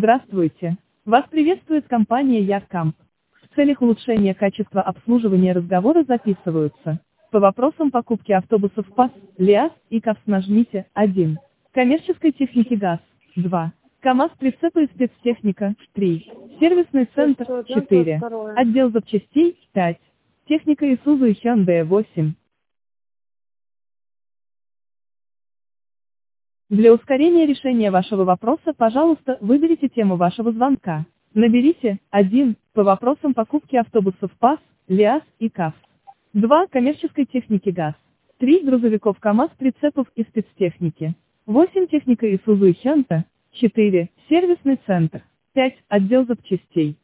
Здравствуйте. Вас приветствует компания Яркамп. В целях улучшения качества обслуживания разговоры записываются. По вопросам покупки автобусов ПАС, ЛиАЗ и КАВС нажмите 1. Коммерческой техники ГАЗ 2. КАМАЗ прицепы и спецтехника 3. Сервисный центр 4. Отдел запчастей 5. Техника Исузу и Hyundai 8. Для ускорения решения вашего вопроса, пожалуйста, выберите тему вашего звонка. Наберите 1 по вопросам покупки автобусов ПАС, ЛиАЗ и КАВС. 2 коммерческой техники ГАЗ. 3 грузовиков КАМАЗ прицепов и спецтехники. 8 техника Исузу и Hyundai. 4 сервисный центр. 5 отдел запчастей.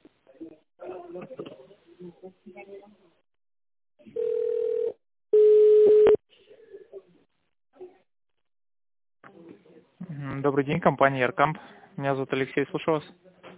Добрый день, компания Яркамп. Меня зовут Алексей, слушаю вас.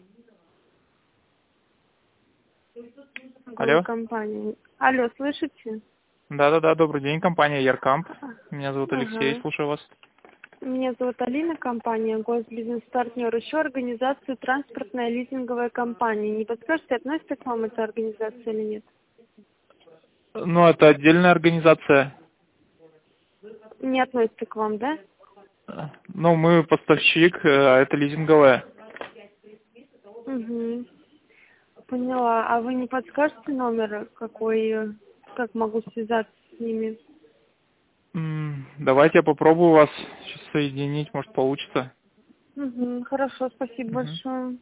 Алло. Компания. Алло, слышите? Да, добрый день, компания Яркамп. Меня зовут Алексей, слушаю вас. Меня зовут Алина, компания Госбизнес-партнер. Еще организация транспортная лизинговая компания. Не подскажете, относится к вам эта организация или нет? Ну, это отдельная организация. Не относится к вам, да? Ну, мы поставщик, а это лизинговая. Угу. Поняла. А вы не подскажете номер, какой, как могу связаться с ними? Давайте я попробую вас сейчас соединить, может получится. Угу. Хорошо, спасибо большое.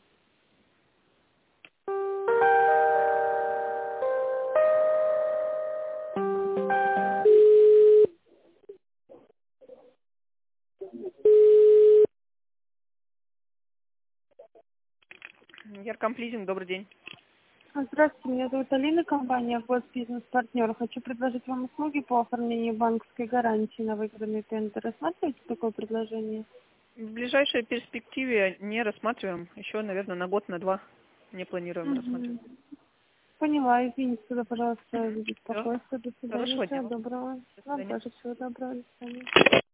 Яркамп лизинг, добрый день. Здравствуйте, меня зовут Алина, компания Госбизнес-партнер. Хочу предложить вам услуги по оформлению банковской гарантии на выигранный тендер. Рассматриваете такое предложение? В ближайшей перспективе не рассматриваем. Еще, наверное, на год, на два не планируем рассматривать. Поняла, извините, тогда, пожалуйста, за беспокойство. До свидания, Хорошего дня. всего доброго. До свидания. Вам тоже всего доброго, до свидания.